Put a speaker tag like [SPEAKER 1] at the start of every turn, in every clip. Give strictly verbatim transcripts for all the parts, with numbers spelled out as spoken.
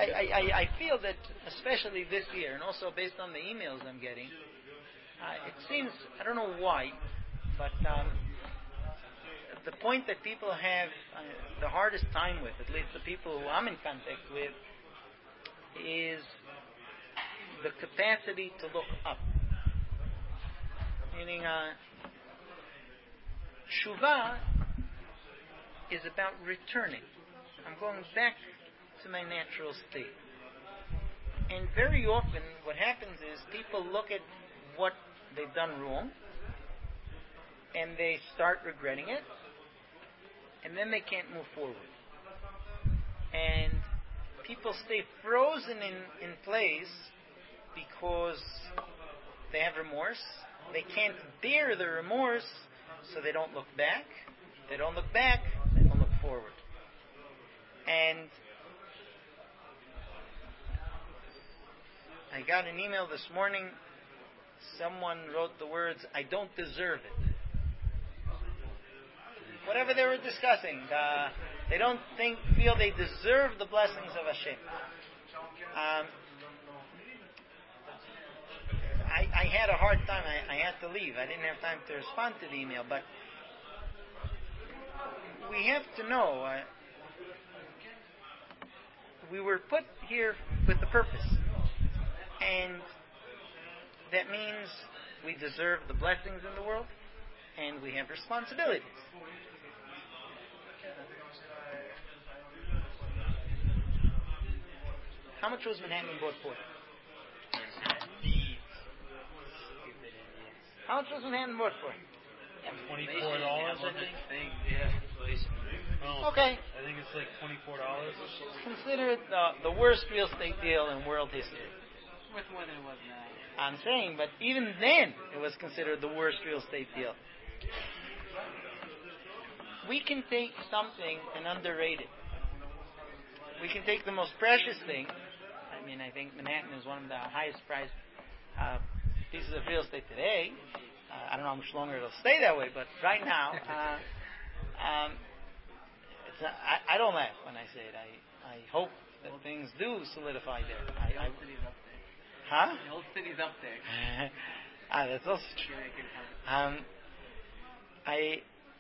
[SPEAKER 1] I, I, I feel that, especially this year, and also based on the emails I'm getting, uh, it seems, I don't know why, but um, the point that people have uh, the hardest time with, at least the people who I'm in contact with, is the capacity to look up. Meaning, uh, Shuvah is about returning. I'm going back to my natural state. And very often what happens is people look at what they've done wrong and they start regretting it, and then they can't move forward. And people stay frozen in, in place because they have remorse. They can't bear the remorse, so they don't look back. They don't look back, they don't look forward. And I got an email this morning. Someone wrote the words, "I don't deserve it." Whatever they were discussing, uh, they don't think, feel they deserve the blessings of Hashem. Um, I, I had a hard time. I, I had to leave. I didn't have time to respond to the email. But we have to know, uh, we were put here with a purpose. And that means we deserve the blessings in the world, and we have responsibilities. How much was Manhattan bought for? How much was Manhattan bought for?
[SPEAKER 2] Twenty-four dollars, I think.
[SPEAKER 3] Yeah.
[SPEAKER 1] Okay.
[SPEAKER 2] I think it's like twenty-four dollars.
[SPEAKER 1] Consider it the, the worst real estate deal in world history.
[SPEAKER 3] Worth more than it was now.
[SPEAKER 1] I'm saying, but even then, it was considered the worst real estate deal. We can take something and underrate it. We can take the most precious thing. I mean, I think Manhattan is one of the highest priced uh, pieces of real estate today. Uh, I don't know how much longer it'll stay that way, but right now, uh, um, it's a, I, I don't laugh when I say it. I, I hope that things do solidify there. I,
[SPEAKER 3] The
[SPEAKER 1] I,
[SPEAKER 3] old city's up there.
[SPEAKER 1] huh?
[SPEAKER 3] The old city's up there.
[SPEAKER 1] ah, that's also true. Um, I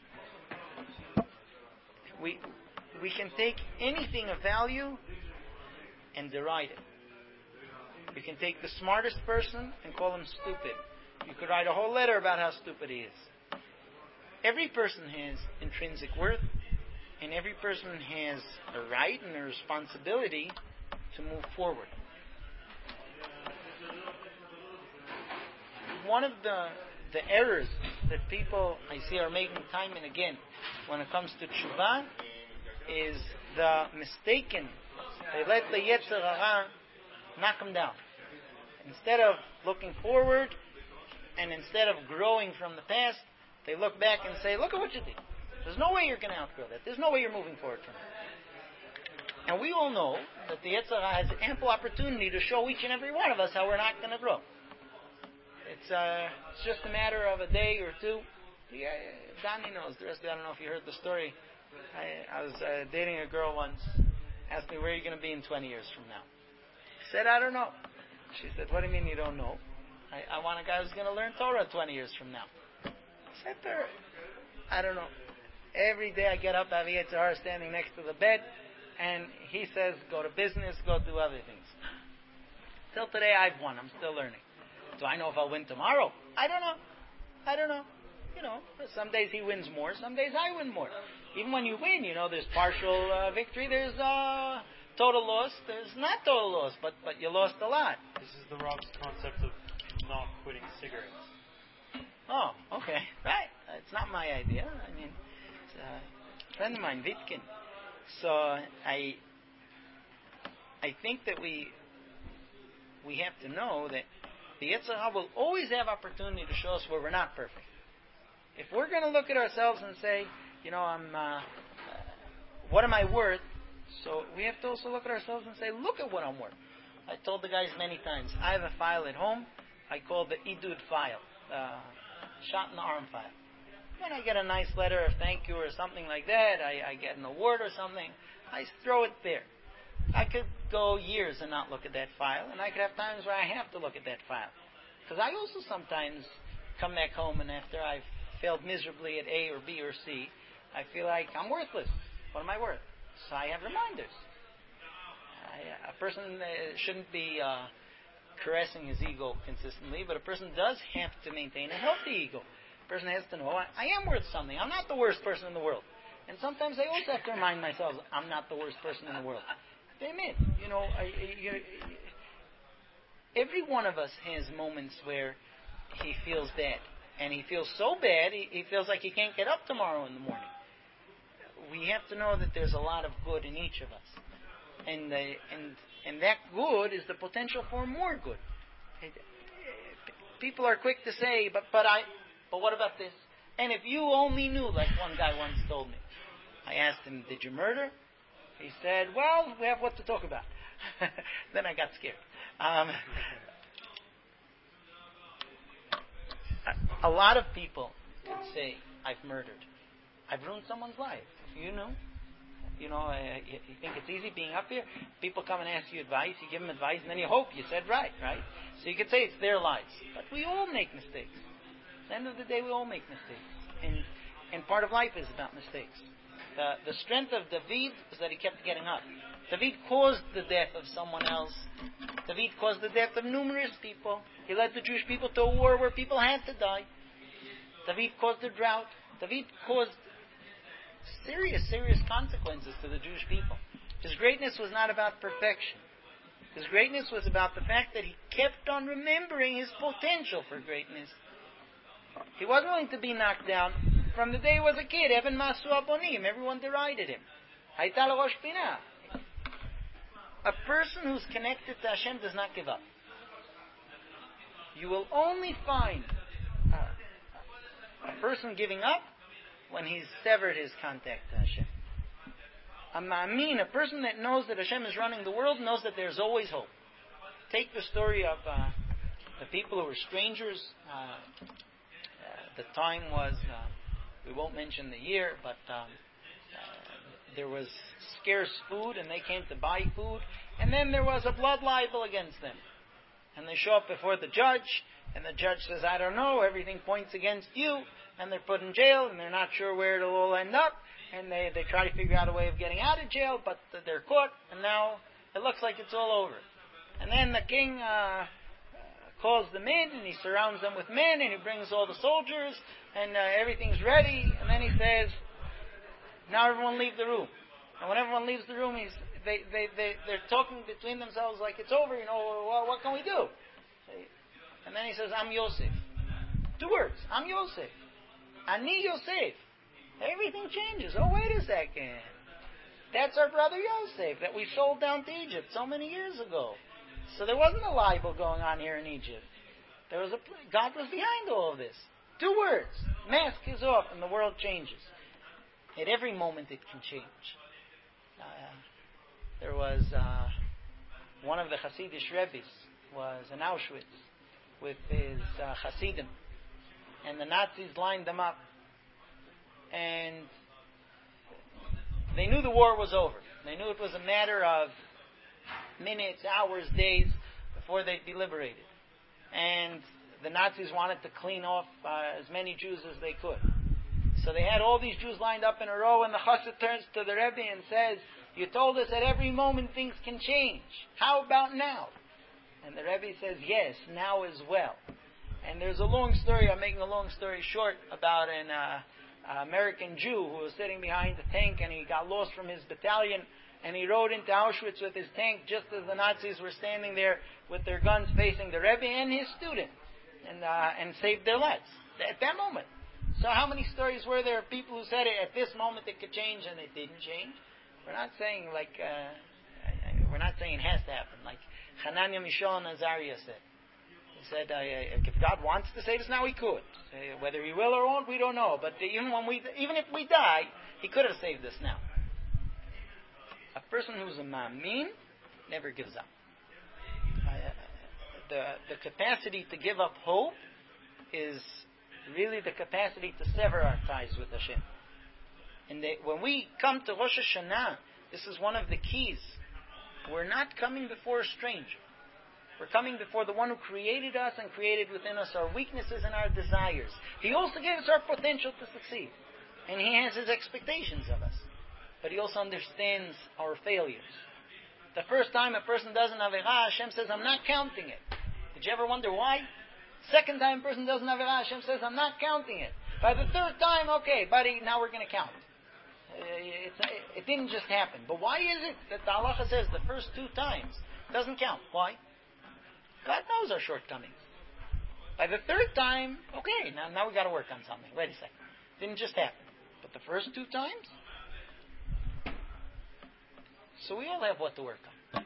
[SPEAKER 1] we we can take anything of value and deride it. You can take the smartest person and call him stupid. You could write a whole letter about how stupid he is. Every person has intrinsic worth, and every person has a right and a responsibility to move forward. One of the the errors that people I see are making time and again when it comes to tshuva is the mistaken. They let the Yetzer Hara knock them down. Instead of looking forward and instead of growing from the past, they look back and say, look at what you did. There's no way you're going to outgrow that. There's no way you're moving forward from it. And we all know that the Yetzer Hara has ample opportunity to show each and every one of us how we're not going to grow. It's, uh, it's just a matter of a day or two. Yeah, Donnie knows. The rest of you, I don't know if you heard the story. I, I was uh, dating a girl once. Asked me, where are you going to be in twenty years from now? I said, I don't know. She said, what do you mean you don't know? I, I want a guy who's going to learn Torah twenty years from now. I said to her, I don't know. Every day I get up, I have Yetzer Hara standing next to the bed, and he says, go to business, go do other things. Till today I've won. I'm still learning. Do I know if I'll win tomorrow? I don't know. I don't know. You know, some days he wins more, some days I win more. Even when you win, you know, there's partial uh, victory, there's uh, total loss, there's not total loss, but, but you lost a lot.
[SPEAKER 2] This is the Rob's concept of not quitting cigarettes.
[SPEAKER 1] Oh, okay. Right. It's not my idea. I mean, it's a friend of mine, Vitkin. So I I think that we we have to know that the Yetzer Hara will always have opportunity to show us where we're not perfect. If we're going to look at ourselves and say, you know, I'm, uh, what am I worth? So we have to also look at ourselves and say, look at what I'm worth. I told the guys many times, I have a file at home. I call the Idud file, uh, shot in the arm file. When I get a nice letter of thank you or something like that, I, I get an award or something, I throw it there. I could go years and not look at that file, and I could have times where I have to look at that file. Because I also sometimes come back home, and after I've failed miserably at A or B or C, I feel like I'm worthless. What am I worth? So I have reminders. I, a person uh, shouldn't be uh, caressing his ego consistently, but a person does have to maintain a healthy ego. A person has to know, I, I am worth something. I'm not the worst person in the world. And sometimes I also have to remind myself, I'm not the worst person in the world. Amen. You know, I, I, every one of us has moments where he feels bad. And he feels so bad, he, he feels like he can't get up tomorrow in the morning. We have to know that there's a lot of good in each of us. And the, and and that good is the potential for more good. People are quick to say, but but I, but what about this? And if you only knew, like one guy once told me. I asked him, did you murder? He said, well, we have what to talk about. Then I got scared. Um, a, a lot of people could say, I've murdered. I've ruined someone's life. You know. You know, uh, you, you think it's easy being up here? People come and ask you advice, you give them advice, and then you hope you said right, right? So you could say it's their lives. But we all make mistakes. At the end of the day, we all make mistakes. And and part of life is about mistakes. The, the strength of David is that he kept getting up. David caused the death of someone else. David caused the death of numerous people. He led the Jewish people to a war where people had to die. David caused the drought. David caused serious, serious consequences to the Jewish people. His greatness was not about perfection. His greatness was about the fact that he kept on remembering his potential for greatness. He wasn't going to be knocked down. From the day he was a kid, Evan Masu Abonim, everyone derided him. Haitala Rosh Pinah. A person who's connected to Hashem does not give up. You will only find a, a person giving up when he's severed his contact to Hashem. A ma'amin, a person that knows that Hashem is running the world, knows that there's always hope. Take the story of uh, the people who were strangers. Uh, uh, the time was, uh, we won't mention the year, but um, uh, there was scarce food, and they came to buy food, and then there was a blood libel against them. And they show up before the judge, and the judge says, I don't know, everything points against you. And they're put in jail, and they're not sure where it'll all end up, and they, they try to figure out a way of getting out of jail, but they're caught, and now it looks like it's all over. And then the king uh, calls them in, and he surrounds them with men, and he brings all the soldiers, and uh, everything's ready, and then he says, now everyone leave the room. And when everyone leaves the room, he's, they, they, they, they're talking between themselves like it's over, you know, well, what can we do? And then he says, I'm Yosef. Two words, I'm Yosef. Ani Yosef. Everything changes. Oh, wait a second. That's our brother Yosef that we sold down to Egypt so many years ago. So there wasn't a libel going on here in Egypt. There was a God was behind all of this. Two words. Mask is off and the world changes. At every moment it can change. Uh, there was uh, one of the Hasidic Rebbes was in Auschwitz with his uh, Hasidim. And the Nazis lined them up. And they knew the war was over. They knew it was a matter of minutes, hours, days before they'd be liberated. And the Nazis wanted to clean off uh, as many Jews as they could. So they had all these Jews lined up in a row, and the Chassid turns to the Rebbe and says, you told us at every moment things can change. How about now? And the Rebbe says, yes, now as well. And there's a long story, I'm making a long story short, about an uh, American Jew who was sitting behind the tank, and he got lost from his battalion, and he rode into Auschwitz with his tank just as the Nazis were standing there with their guns facing the Rebbe and his student, and uh, and saved their lives at that moment. So how many stories were there of people who said it, at this moment it could change, and it didn't change? We're not saying like uh, we're not saying it has to happen, like Hananiah, Mishael, and Azariah said. He said, uh, if God wants to save us now, He could. Uh, whether He will or won't, we don't know. But even when we, even if we die, He could have saved us now. A person who's a ma'amin never gives up. Uh, the the capacity to give up hope is really the capacity to sever our ties with Hashem. And they, when we come to Rosh Hashanah, this is one of the keys we're not coming before a stranger. We're coming before the one who created us and created within us our weaknesses and our desires. He also gave us our potential to succeed. And He has His expectations of us. But He also understands our failures. The first time a person does an Avirah, Hashem says, I'm not counting it. Did you ever wonder why? Second time a person does an Avirah, Hashem says, I'm not counting it. By the third time, okay, buddy, now we're going to count. Uh, it's, it didn't just happen. But why is it that the halacha says the first two times doesn't count? Why? God knows our shortcomings. By the third time, okay, now, now we got to work on something. Wait a second. Didn't just happen. But the first two times? So we all have what to work on.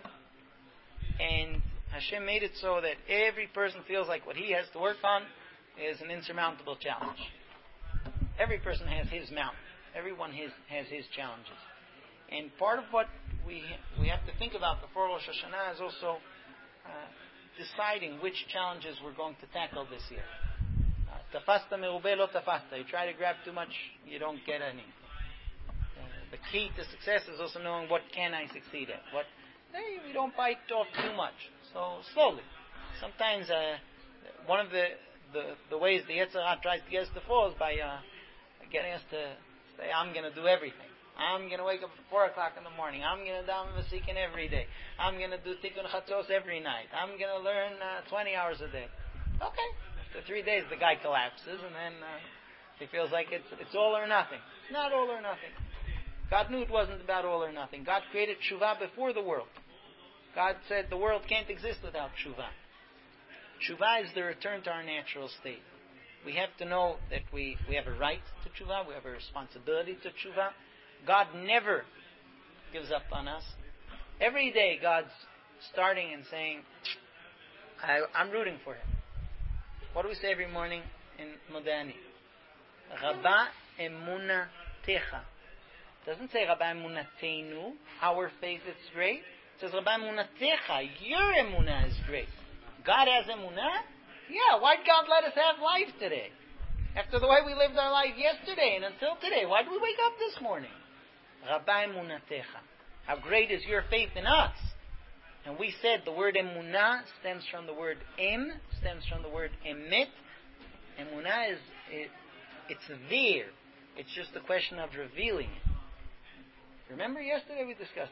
[SPEAKER 1] And Hashem made it so that every person feels like what he has to work on is an insurmountable challenge. Every person has his mountain. Everyone has, has his challenges. And part of what we we have to think about before Rosh Hashanah is also uh, deciding which challenges we're going to tackle this year. Tafasta merube lo tafasta. You try to grab too much, you don't get anything. Uh, the key to success is also knowing what can I succeed at. What hey, we don't bite off too much. So slowly. Sometimes uh, one of the, the the ways the Yetzer Hara tries to get us to fall is by uh, getting us to say, I'm going to do everything. I'm going to wake up at four o'clock in the morning. I'm going to daven v'sikin every day. I'm going to do tikkun chatzos every night. I'm going to learn uh, twenty hours a day. Okay. After three days, the guy collapses, and then uh, he feels like it's it's all or nothing. It's not all or nothing. God knew it wasn't about all or nothing. God created tshuva before the world. God said the world can't exist without tshuva. Tshuva is the return to our natural state. We have to know that we, we have a right to tshuva. We have a responsibility to tshuva. God never gives up on us. Every day God's starting and saying, I, I'm rooting for him. What do we say every morning in Modani? Rabba emuna techa. It doesn't say Rabba emunateinu, our faith is great. It says Rabba emunatecha, your emunah is great. God has emunah? Yeah, why'd God let us have life today? After the way we lived our life yesterday and until today, why did we wake up this morning? Rabba emunatecha. How great is your faith in us? And we said the word emunah stems from the word em, stems from the word emet. Emunah is, it, it's there. It's just a question of revealing it. Remember yesterday we discussed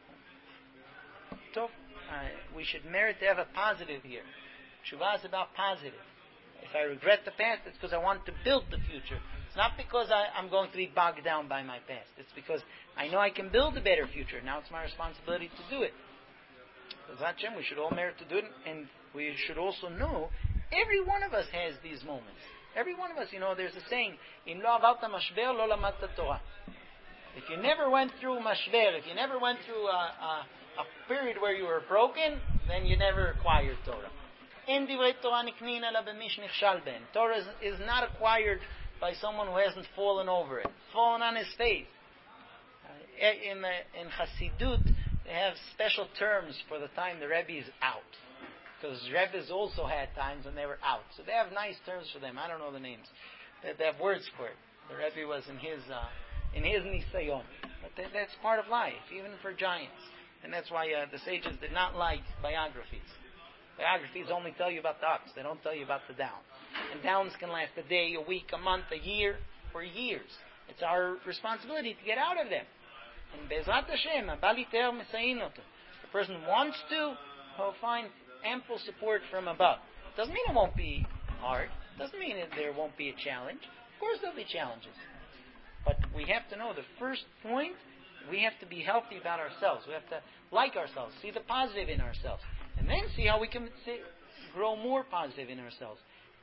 [SPEAKER 1] it. So, uh, we should merit to have a positive here. Tshuva is about positive. If I regret the past, it's because I want to build the future. It's not because I, I'm going to be bogged down by my past. It's because I know I can build a better future. Now it's my responsibility to do it. Hashem, we should all merit to do it, and we should also know every one of us has these moments. Every one of us, you know, there's a saying, Im lo avarta mashver, lo lamatta Torah. If you never went through mashver, if you never went through a, a, a period where you were broken, then you never acquired Torah. En divrei Torah niknin ela b'mish nichshal ben. Torah is, is not acquired by someone who hasn't fallen over it, fallen on his face. Uh, in, in Hasidut, they have special terms for the time the Rebbe is out. Because Rebbe's also had times when they were out. So they have nice terms for them. I don't know the names. They, they have words for it. The Rebbe was in his uh, in his Nisayon. But that, that's part of life, even for giants. And that's why uh, the sages did not like biographies. Biographies only tell you about the ups. They don't tell you about the downs. And downs can last a day, a week, a month, a year, or years. It's our responsibility to get out of them. And Be'ezrat Hashem, Baliter Mesayin Oto. If the person wants to, he'll find ample support from above. Doesn't mean it won't be hard. Doesn't mean that there won't be a challenge. Of course there'll be challenges. But we have to know the first point, we have to be healthy about ourselves. We have to like ourselves, see the positive in ourselves. And then see how we can see, grow more positive in ourselves.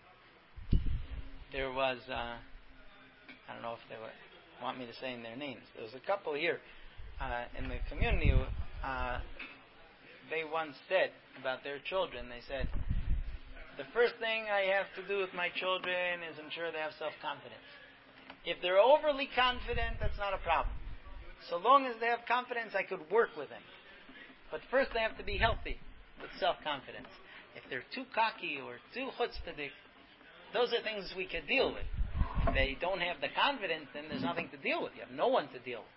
[SPEAKER 1] There was, uh, I don't know if they were, want me to say in their names. There was a couple here uh, in the community who, uh, they once said about their children, they said, the first thing I have to do with my children is ensure they have self-confidence. If they're overly confident, that's not a problem. So long as they have confidence, I could work with them. But first they have to be healthy with self-confidence. If they're too cocky or too chutzpahdik, those are things we could deal with. If they don't have the confidence, then there's nothing to deal with. You have no one to deal with.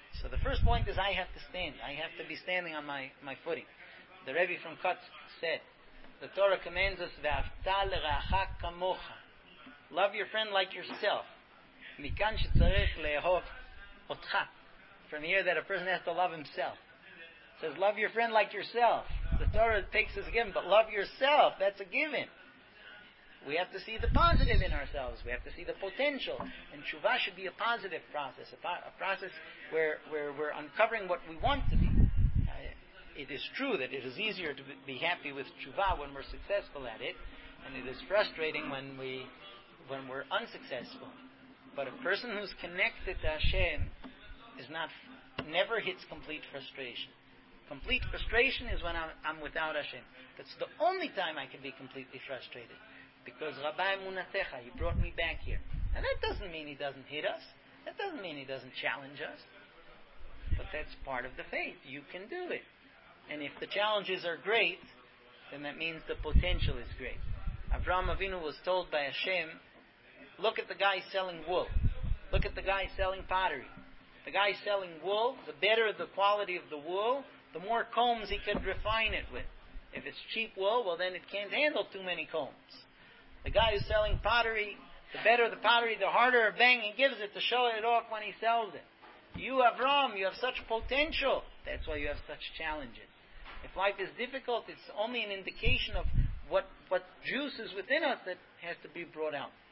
[SPEAKER 1] So the first point is I have to stand. I have to be standing on my, my footing. The Rebbe from Kutsk said, the Torah commands us, "Ve'afta l'ra'acha kamocha." Love your friend like yourself. Mikan shetzarech le'ehov otcha. From here that a person has to love himself. It says, love your friend like yourself. The Torah takes as a given, but love yourself, that's a given. We have to see the positive in ourselves. We have to see the potential. And tshuva should be a positive process, a, po- a process where, where we're uncovering what we want to be. Uh, it is true that it is easier to be happy with tshuva when we're successful at it, and it is frustrating when, we, when we're unsuccessful. But a person who's connected to Hashem is not, never hits complete frustration. Complete frustration is when I'm, I'm without Hashem. That's the only time I can be completely frustrated. Because Rabbi Munatecha, He brought me back here. And that doesn't mean He doesn't hit us. That doesn't mean He doesn't challenge us. But that's part of the faith. You can do it. And if the challenges are great, then that means the potential is great. Avraham Avinu was told by Hashem, look at the guy selling wool. Look at the guy selling pottery. The guy selling wool, the better the quality of the wool, the more combs he could refine it with. If it's cheap wool, well then it can't handle too many combs. The guy who's selling pottery, the better the pottery, the harder a bang he gives it to show it off when he sells it. You, Avram, you have such potential. That's why you have such challenges. If life is difficult, it's only an indication of what, what juice is within us that has to be brought out.